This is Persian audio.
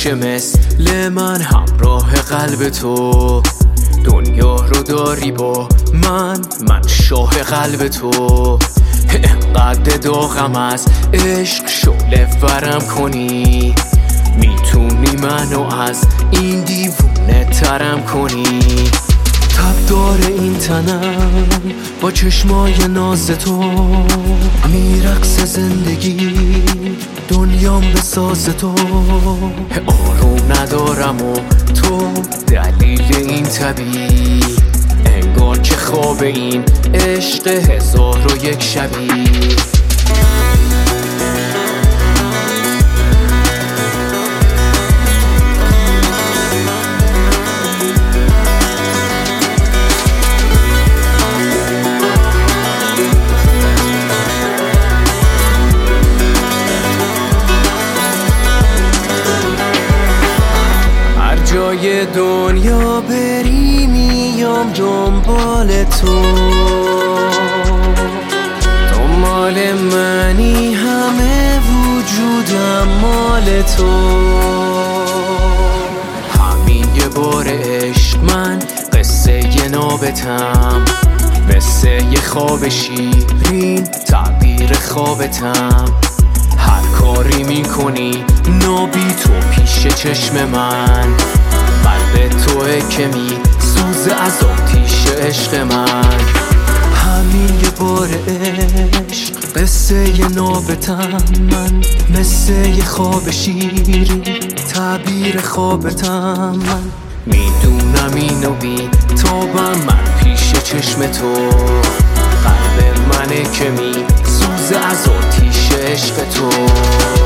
همیشه مثل من همراه قلب تو. دنیا رو داری با من شاه قلب تو. انقدر داغم از عشق شعله ورم کنی، میتونی منو از این دیوونه ترم کنی. تب داره این تنم با چشمای ناز تو، میرقص زندگی دنیام به ساز تو. آروم ندارم و تو دلیل این طبیعی، انگار که خواب این عشق 1001 شبی. جای دنیا بری میام دنبال تو، تو مال منی همه وجودم مال تو. همین یه بار عشق من قصه ی نابتم، مثل یه خواب شیرین تعبیر خوابتم. هر کاری میکنی نابی تو پیش چشم من، قلب توه که میسوزه از آتیش عشق من. همین یه بار عشق قصه ی نابتم، من مثل یه خواب شیرین تعبیر خوابتم. من میدونم اینو بی تابم من پیش چشم تو، قلب منه که میسوزه از آتیش عشق تو.